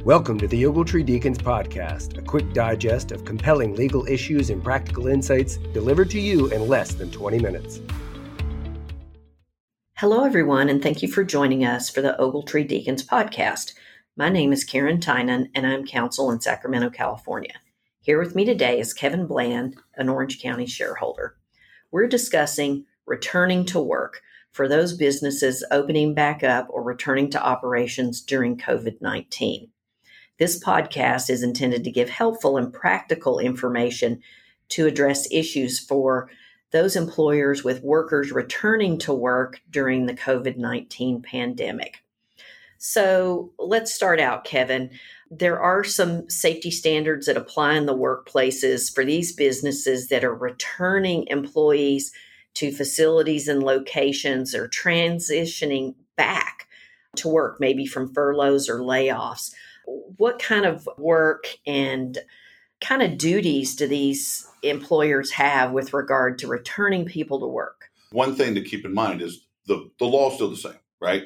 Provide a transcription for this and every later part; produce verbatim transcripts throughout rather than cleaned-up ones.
Welcome to the Ogletree Deacons Podcast, a quick digest of compelling legal issues and practical insights delivered to you in less than twenty minutes. Hello, everyone, and thank you for joining us for the Ogletree Deacons Podcast. My name is Karen Tynan, and I'm counsel in Sacramento, California. Here with me today is Kevin Bland, an Orange County shareholder. We're discussing returning to work for those businesses opening back up or returning to operations during covid nineteen. This podcast is intended to give helpful and practical information to address issues for those employers with workers returning to work during the covid nineteen pandemic. So let's start out, Kevin. There are some safety standards that apply in the workplaces for these businesses that are returning employees to facilities and locations or transitioning back to work, maybe from furloughs or layoffs. What kind of work and kind of duties do these employers have with regard to returning people to work? One thing to keep in mind is the, the law is still the same, right?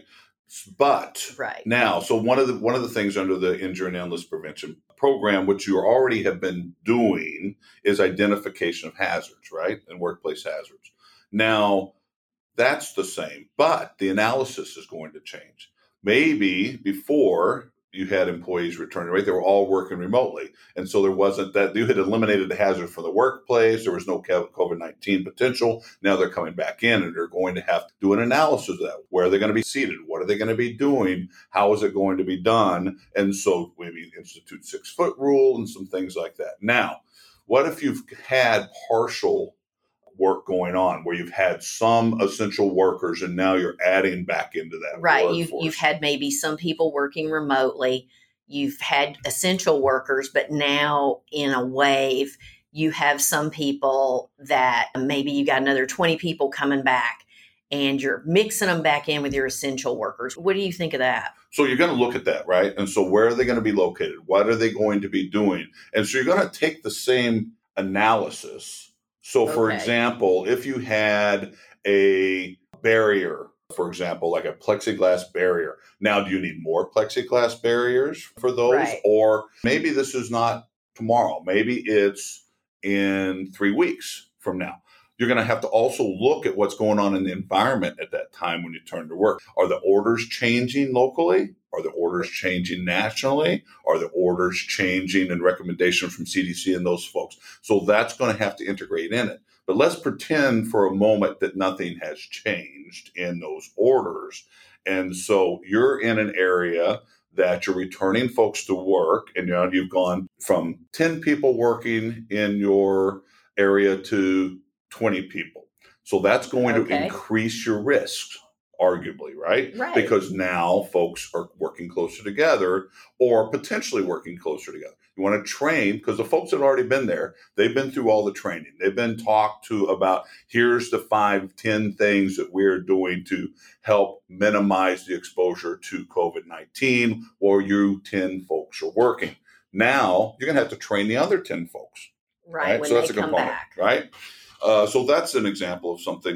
But right. now, so one of the one of the things under the Injury and Illness Prevention Program, which you already have been doing, is identification of hazards, right? And workplace hazards. Now, that's the same, but the analysis is going to change. Maybe before you had employees returning, right? They were all working remotely. And so there wasn't that, you had eliminated the hazard from the workplace. There was no covid nineteen potential. Now they're coming back in and they're going to have to do an analysis of that. Where are they going to be seated? What are they going to be doing? How is it going to be done? And so maybe institute six foot rule and some things like that. Now, what if you've had partial work going on where you've had some essential workers and now you're adding back into that right workforce? you've you've had maybe some people working remotely, you've had essential workers, but now in a wave you have some people that maybe you got another twenty people coming back and you're mixing them back in with your essential workers. What do you think of that? So you're going to look at that, right? And so where are they going to be located? What are they going to be doing? And so you're going to take the same analysis. So, for Okay. example, if you had a barrier, for example, like a plexiglass barrier, now do you need more plexiglass barriers for those? Right. Or maybe this is not tomorrow. Maybe it's in three weeks from now. You're going to have to also look at what's going on in the environment at that time when you turn to work. Are the orders changing locally? Are the orders changing nationally? Are the orders changing in recommendations from C D C and those folks? So that's going to have to integrate in it. But let's pretend for a moment that nothing has changed in those orders. And so you're in an area that you're returning folks to work, and you know, you've gone from ten people working in your area to twenty people. So that's going Okay. to increase your risks, arguably, right? Right. Because now folks are working closer together or potentially working closer together. You want to train because the folks that have already been there, they've been through all the training. They've been talked to about here's the five, ten things that we're doing to help minimize the exposure to covid nineteen, or you ten folks are working. Now you're going to have to train the other ten folks. Right, Right. when So that's they a come component, back. right? Uh, so that's an example of something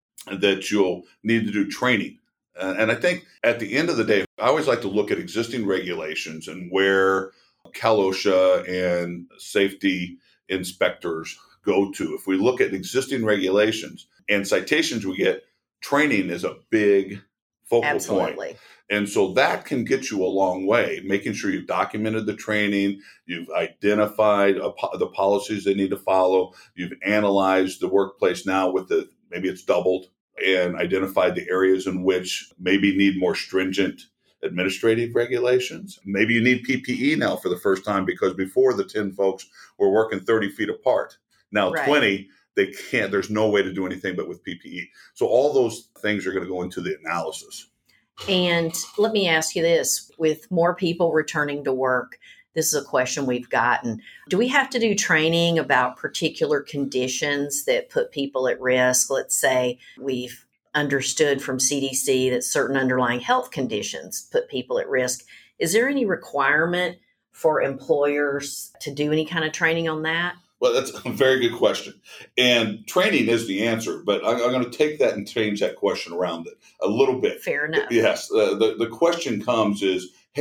that you'll need to do training. Uh, and I think at the end of the day, I always like to look at existing regulations and where Cal OSHA and safety inspectors go to. If we look at existing regulations and citations we get, training is a big focal Absolutely. point. And so that can get you a long way, making sure you've documented the training, you've identified a, the policies they need to follow, you've analyzed the workplace now with the, maybe it's doubled, and identified the areas in which maybe need more stringent administrative regulations. Maybe you need P P E now for the first time because before the ten folks were working thirty feet apart. Now Right. twenty, they can't, there's no way to do anything but with P P E. So all those things are going to go into the analysis. And let me ask you this, with more people returning to work, this is a question we've gotten. Do we have to do training about particular conditions that put people at risk? Let's say we've understood from C D C that certain underlying health conditions put people at risk. Is there any requirement for employers to do any kind of training on that? Well, that's a very good question. And training is the answer, but I'm, I'm going to take that and change that question around it a little bit. Fair enough. Yes. Uh, the, the question comes is, hey,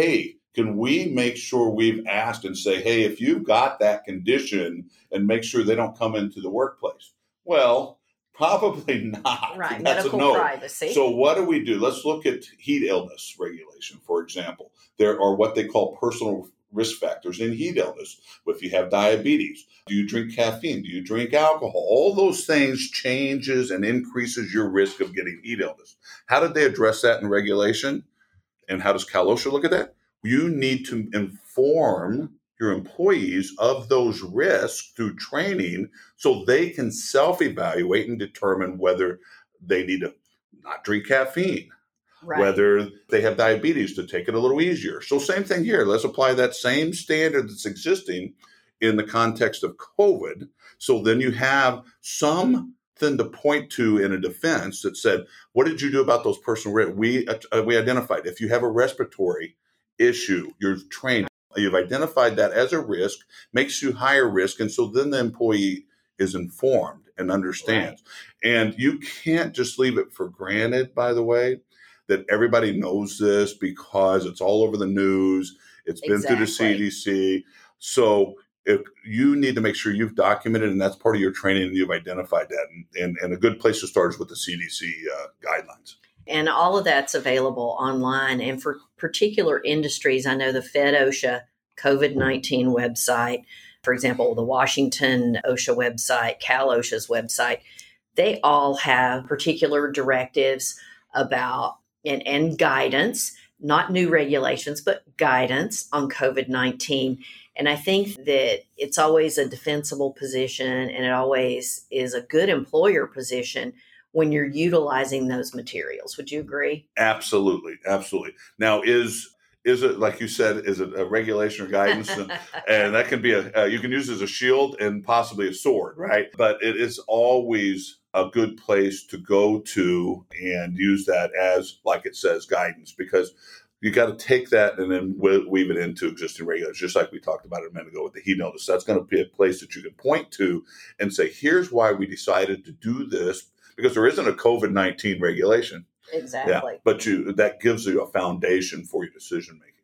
Can we make sure we've asked and say, hey, if you've got that condition, and make sure they don't come into the workplace? Well, probably not. Right. That's Medical a no. privacy. So what do we do? Let's look at heat illness regulation, for example. There are what they call personal risk factors in heat illness. If you have diabetes, do you drink caffeine? Do you drink alcohol? All those things changes and increases your risk of getting heat illness. How did they address that in regulation? And how does Cal OSHA look at that? You need to inform your employees of those risks through training so they can self-evaluate and determine whether they need to not drink caffeine, right, whether they have diabetes to take it a little easier. So same thing here. Let's apply that same standard that's existing in the context of COVID. So then you have something to point to in a defense that said, what did you do about those personal risks? We, uh, we identified if you have a respiratory issue, you're trained, you've identified that as a risk, makes you higher risk. And so then the employee is informed and understands. Right. And you can't just leave it for granted, by the way, that everybody knows this because it's all over the news. It's been exactly. through the C D C. So if you need to make sure you've documented, and that's part of your training, and you've identified that. And, and, and a good place to start is with the C D C uh, guidelines. And all of that's available online. And for particular industries, I know the Fed OSHA COVID nineteen website, for example, the Washington OSHA website, Cal OSHA's website, they all have particular directives about and, and guidance, not new regulations, but guidance on COVID nineteen. And I think that it's always a defensible position, and it always is a good employer position when you're utilizing those materials. Would you agree? Absolutely. Absolutely. Now, is is it, like you said, is it a regulation or guidance? and, and that can be a, uh, you can use it as a shield and possibly a sword, right? But it is always a good place to go to and use that as, like it says, guidance, because you got to take that and then weave it into existing regulations, just like we talked about a minute ago with the heat illness. That's going to be a place that you can point to and say, here's why we decided to do this, because there isn't a COVID nineteen regulation. Exactly. Yeah, but you that gives you a foundation for your decision making.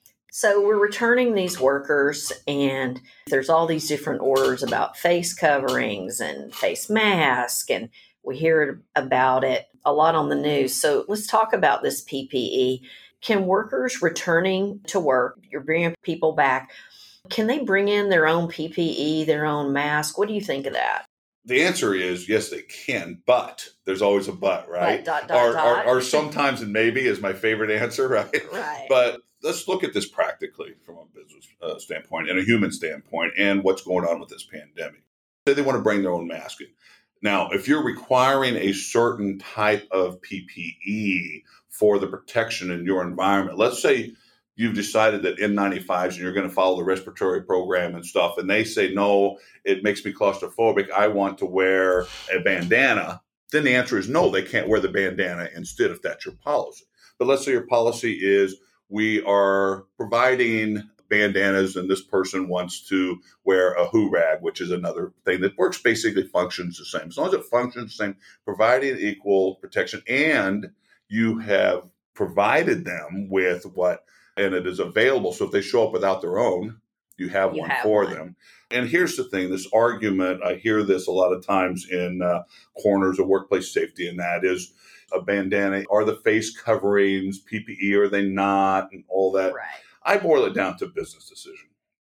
So we're returning these workers, and there's all these different orders about face coverings and face masks, and we hear about it a lot on the news. So let's talk about this P P E. Can workers returning to work, you're bringing people back, can they bring in their own P P E, their own mask? What do you think of that? The answer is yes, they can, but there's always a but, right? But, dot, dot, or, dot. Or, or sometimes and maybe is my favorite answer, right? Right. But let's look at this practically from a business uh, standpoint and a human standpoint and what's going on with this pandemic. Say they want to bring their own mask in. Now, if you're requiring a certain type of P P E for the protection in your environment, let's say you've decided that N ninety-fives and you're going to follow the respiratory program and stuff, and they say, no, it makes me claustrophobic, I want to wear a bandana, then the answer is no, they can't wear the bandana instead if that's your policy. But let's say your policy is we are providing bandanas and this person wants to wear a HURAG, which is another thing that works, basically functions the same. As long as it functions the same, providing equal protection, and you have provided them with what, and it is available. So if they show up without their own, you have you one have for one. them. And here's the thing, this argument, I hear this a lot of times in uh, corners of workplace safety, and that is a bandana. Are the face coverings P P E, are they not, and all that. Right. I boil it down to a business decision.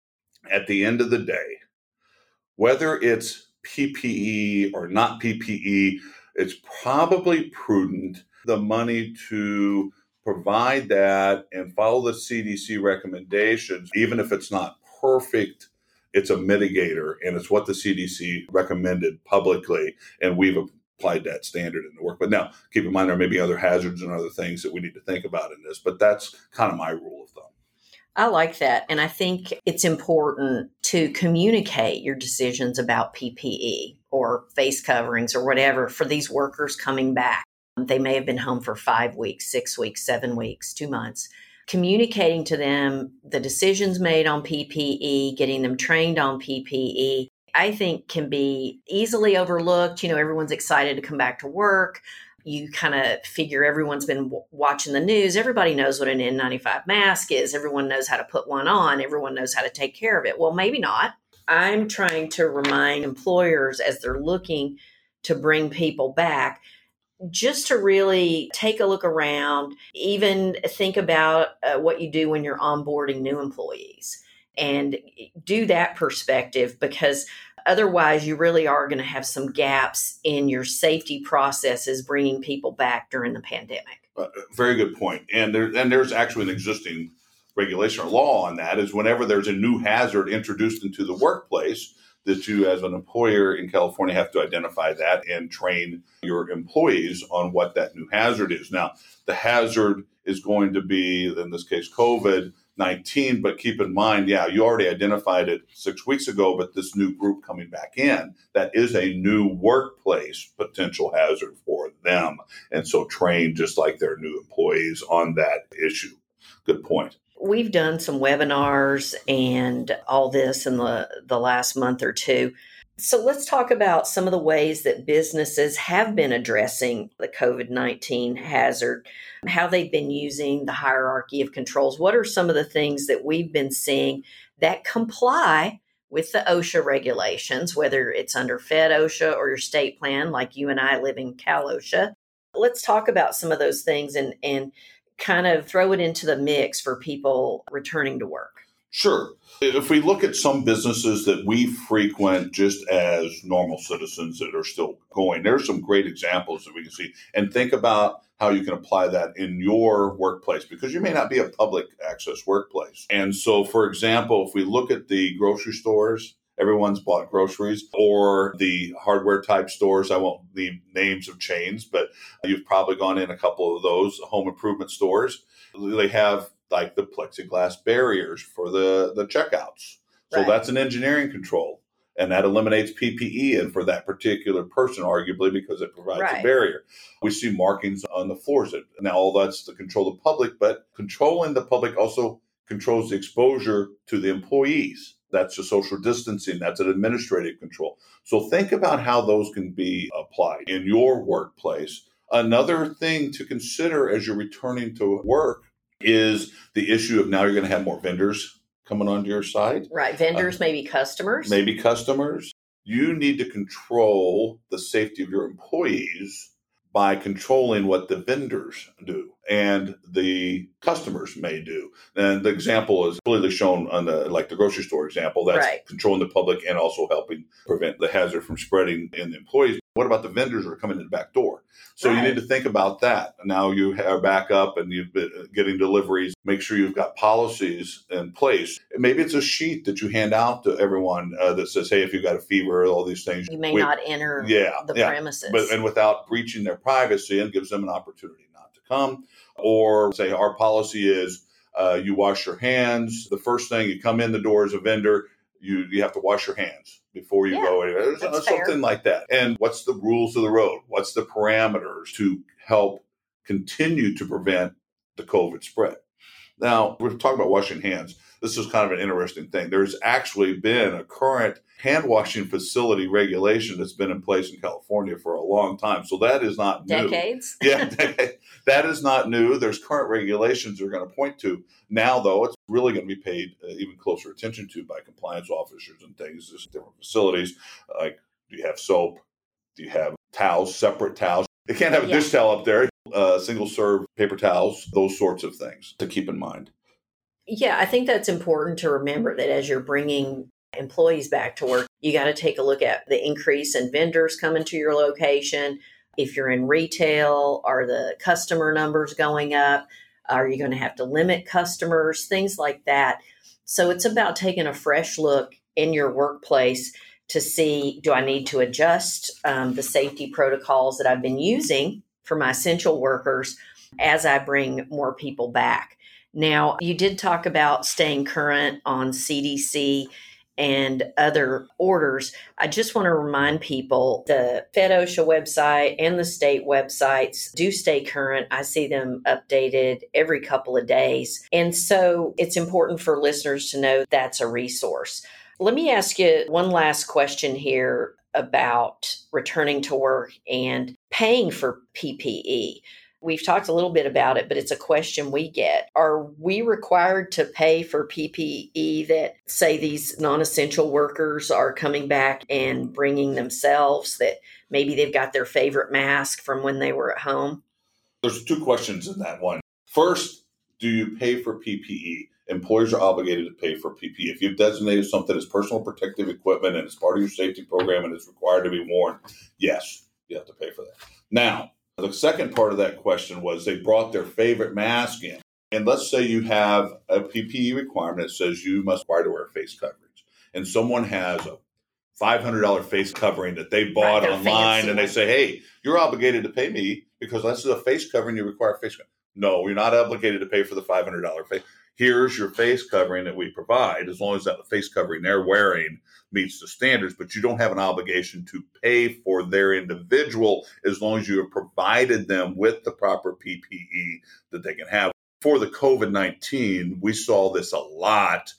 At the end of the day, whether it's P P E or not P P E, it's probably prudent the money to provide that and follow the C D C recommendations. Even if it's not perfect, it's a mitigator, and it's what the C D C recommended publicly, and we've applied that standard in the work. But now, keep in mind, there may be other hazards and other things that we need to think about in this, but that's kind of my rule of thumb. I like that. And I think it's important to communicate your decisions about P P E or face coverings or whatever for these workers coming back. They may have been home for five weeks, six weeks, seven weeks, two months. Communicating to them the decisions made on P P E, getting them trained on P P E, I think can be easily overlooked. You know, everyone's excited to come back to work. You kind of figure everyone's been w- watching the news. Everybody knows what an N ninety-five mask is. Everyone knows how to put one on. Everyone knows how to take care of it. Well, maybe not. I'm trying to remind employers as they're looking to bring people back, just to really take a look around, even think about uh, what you do when you're onboarding new employees and do that perspective, because otherwise you really are going to have some gaps in your safety processes bringing people back during the pandemic. Uh, very good point. And there, and there's actually an existing regulation or law on that, is whenever there's a new hazard introduced into the workplace, that you as an employer in California have to identify that and train your employees on what that new hazard is. Now, the hazard is going to be, in this case, COVID nineteen, but keep in mind, yeah, you already identified it six weeks ago, but this new group coming back in, that is a new workplace potential hazard for them. And so train just like their new employees on that issue. Good point. We've done some webinars and all this in the, the last month or two. So let's talk about some of the ways that businesses have been addressing the COVID nineteen hazard, how they've been using the hierarchy of controls. What are some of the things that we've been seeing that comply with the OSHA regulations, whether it's under Fed OSHA or your state plan, like you and I live in Cal OSHA? Let's talk about some of those things and, and kind of throw it into the mix for people returning to work. Sure. If we look at some businesses that we frequent just as normal citizens that are still going, there's some great examples that we can see, and think about how you can apply that in your workplace, because you may not be a public access workplace. And so, for example, if we look at the grocery stores, everyone's bought groceries, or the hardware type stores. I won't name names of chains, but you've probably gone in a couple of those home improvement stores. They have like the plexiglass barriers for the, the checkouts. So Right. That's an engineering control. And that eliminates P P E and for that particular person, arguably, because it provides Right. a barrier. We see markings on the floors. Now, all that's to control the public, but controlling the public also controls the exposure to the employees. That's a social distancing. That's an administrative control. So think about how those can be applied in your workplace. Another thing to consider as you're returning to work is the issue of now you're going to have more vendors coming onto your site. Right. Vendors, Uh, maybe customers. Maybe customers. You need to control the safety of your employees by controlling what the vendors do and the customers may do. And the example is clearly shown on the, like the grocery store example, that's Right. controlling the public and also helping prevent the hazard from spreading in the employees. What about the vendors who are coming in the back door? So Right. you need to think about that. Now you are back up and you've been getting deliveries. Make sure you've got policies in place. Maybe it's a sheet that you hand out to everyone uh, that says, hey, if you've got a fever, all these things. You may we- not enter yeah, the yeah. premises. But and without breaching their privacy, and gives them an opportunity not to come. Or say our policy is uh, you wash your hands. The first thing you come in the door as a vendor, you you have to wash your hands before you Yeah, go anywhere. that's Something fair. like that. And what's the rules of the road? What's the parameters to help continue to prevent the COVID spread? Now, we're talking about washing hands. This is kind of an interesting thing. There's actually been a current hand washing facility regulation that's been in place in California for a long time. So that is not new. Decades. Yeah, that is not new. There's current regulations they're going to point to. Now, though, it's really going to be paid uh, even closer attention to by compliance officers and things. There's different facilities. Like, do you have soap? Do you have towels, separate towels? They can't have a Yeah. dish towel up there. Uh, single serve paper towels, those sorts of things to keep in mind. Yeah, I think that's important to remember that as you're bringing employees back to work, you got to take a look at the increase in vendors coming to your location. If you're in retail, are the customer numbers going up? Are you going to have to limit customers? Things like that. So it's about taking a fresh look in your workplace to see, do I need to adjust um, the safety protocols that I've been using for my essential workers as I bring more people back? Now, you did talk about staying current on C D C and other orders. I just want to remind people the Fed OSHA website and the state websites do stay current. I see them updated every couple of days. And so it's important for listeners to know that's a resource. Let me ask you one last question here. about returning to work and paying for P P E. We've talked a little bit about it, but it's a question we get. Are we required to pay for P P E that, say, these non-essential workers are coming back and bringing themselves, that maybe they've got their favorite mask from when they were at home? There's two questions in that one. First, do you pay for P P E? Employers are obligated to pay for P P E. If you've designated something as personal protective equipment and it's part of your safety program and it's required to be worn, yes, you have to pay for that. Now, the second part of that question was they brought their favorite mask in. And let's say you have a P P E requirement that says you must require to wear face coverage. And someone has a five hundred dollars face covering that they bought right, online and they say, hey, you're obligated to pay me because this is a face covering, you require face covering. No, you're not obligated to pay for the five hundred dollars face. Here's your face covering that we provide, as long as that face covering they're wearing meets the standards, but you don't have an obligation to pay for their individual as long as you have provided them with the proper P P E that they can have. For the COVID nineteen, we saw this a lot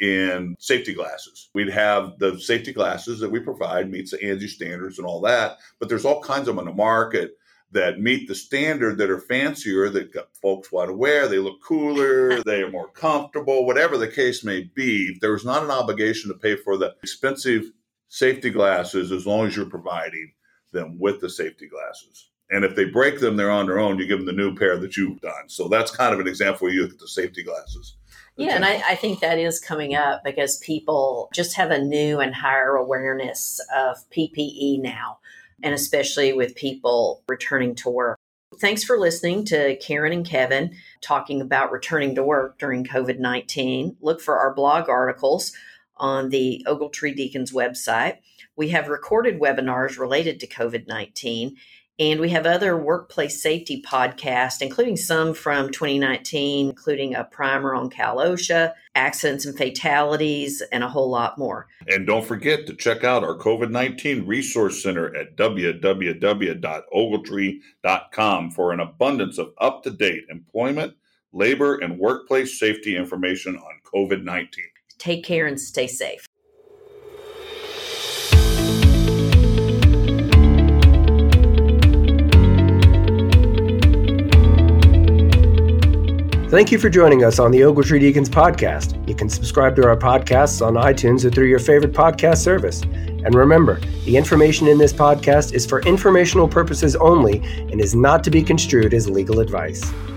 in safety glasses. We'd have the safety glasses that we provide meets the ANSI standards and all that, but there's all kinds of them on the market that meet the standard that are fancier, that folks want to wear. They look cooler, they are more comfortable, whatever the case may be. There is not an obligation to pay for the expensive safety glasses as long as you're providing them with the safety glasses. And if they break them, they're on their own. You give them the new pair that you've done. So that's kind of an example where you look at the safety glasses. Yeah, and I, I think that is coming up because people just have a new and higher awareness of P P E now, and especially with people returning to work. Thanks for listening to Karen and Kevin talking about returning to work during COVID nineteen. Look for our blog articles on the Ogletree Deacons website. We have recorded webinars related to COVID nineteen, and we have other workplace safety podcasts, including some from twenty nineteen, including a primer on Cal OSHA, accidents and fatalities, and a whole lot more. And don't forget to check out our COVID nineteen Resource Center at w w w dot ogletree dot com for an abundance of up-to-date employment, labor, and workplace safety information on COVID nineteen. Take care and stay safe. Thank you for joining us on the Ogletree Deacons podcast. You can subscribe to our podcasts on iTunes or through your favorite podcast service. And remember, the information in this podcast is for informational purposes only and is not to be construed as legal advice.